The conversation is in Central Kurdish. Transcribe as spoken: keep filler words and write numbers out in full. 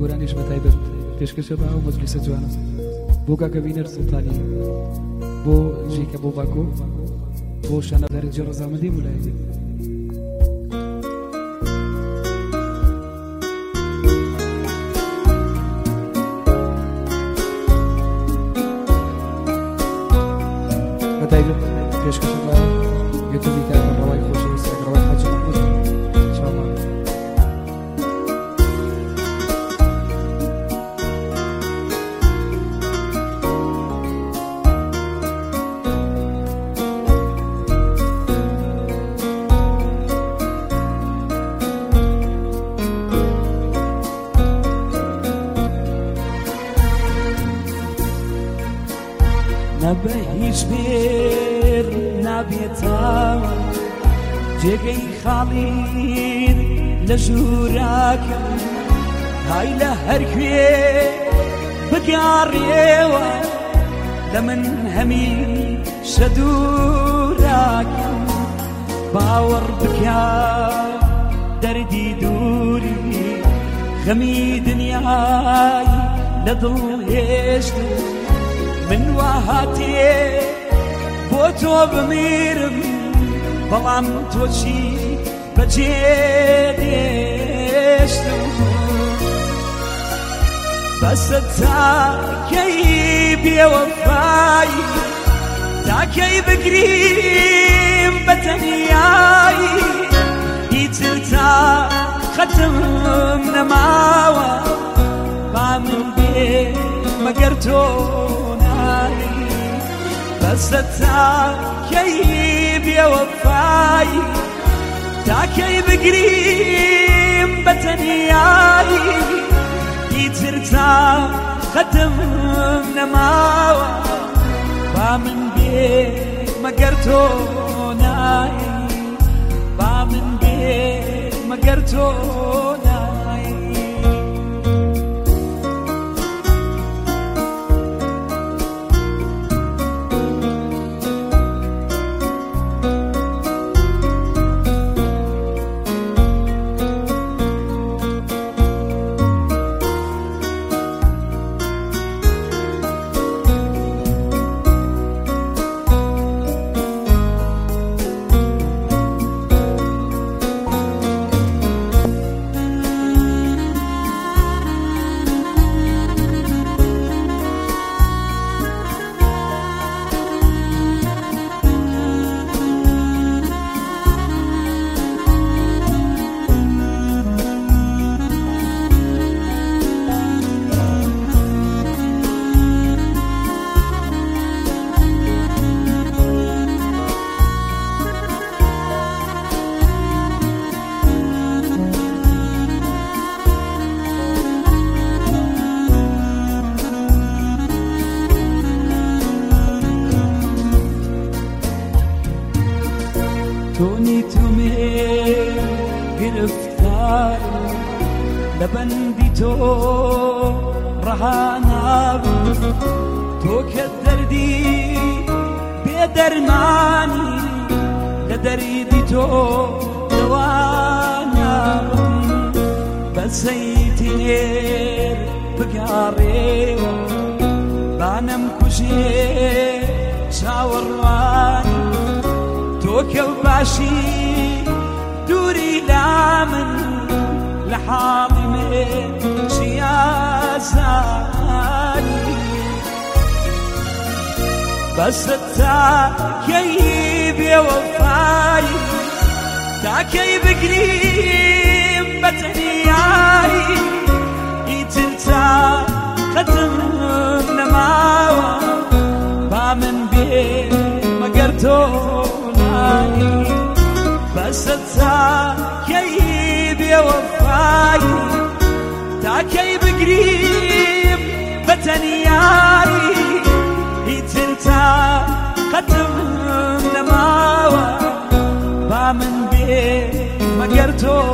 گۆرانیش بە تایبەت پێشکەشە بە ئەو مەجلیسە جوانە بۆ کاکە بینەر سوڵتانی بۆ ژێکە بۆ باکۆ بۆ شانەدار جێ ڕەزامەندی مولایەتی بە تایبەت پێشکەشە بە یوتیوبی کاکە ڕەوای خۆشەویست ڕەوای حاجی محموود انشاءالله. نەبە هیچ بێر نابێتەوە جێگەی خاڵین لە ژووراکەم های لە هەرکوێ بگاڕێوە لە من هەمیشە دووراکەم باوەڕ بکە دەردی دووری غەمی دنیای لە دڵ هێشتم من وهاتێ بۆ تۆ بمیرم بەڵام تۆچی بەجێ دێشتم بەسە تاکەی بێوەفایی تاکەی بگریم بە تەنیایی هیچر تا خەتم نەماوە با من بێ مەگەر تۆ بەسە تاکەی بێوەفایی تاکەی بگریم بە تەنیایی هیچر تا خەتم نەماوە با من بێ مەگەر تۆ نایی با من بێ مەگەر تۆ نایی. تونی تو می گرفتار لبندی تو رهانم تو که دردی بی درمانی لدردی تو دوانم بسیتیر بگاری بانم کشی شاوروانی تو که باشی دوری لامن لحاڵی من شیازانی بەسە تاکەی بێوەفایی تاکەی بگریم بە تەنیایی ئیتر تا قەتم نەماوە با من بێ مەگەر تۆ نایی بەسە تاکەی بێوەفایی تاکەی بگریم بە تەنیایی ئیتر تا قەتم نەماوە با من بێ مەگەر تۆ